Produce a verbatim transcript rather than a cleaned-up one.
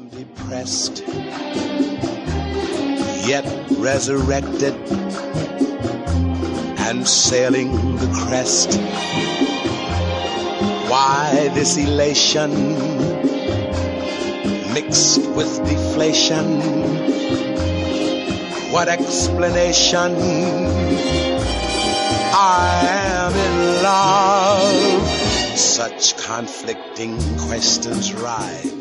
am depressed, yet resurrected and sailing the crest. Why this elation mixed with deflation? What explanation? I am in love. Such conflicting questions rise.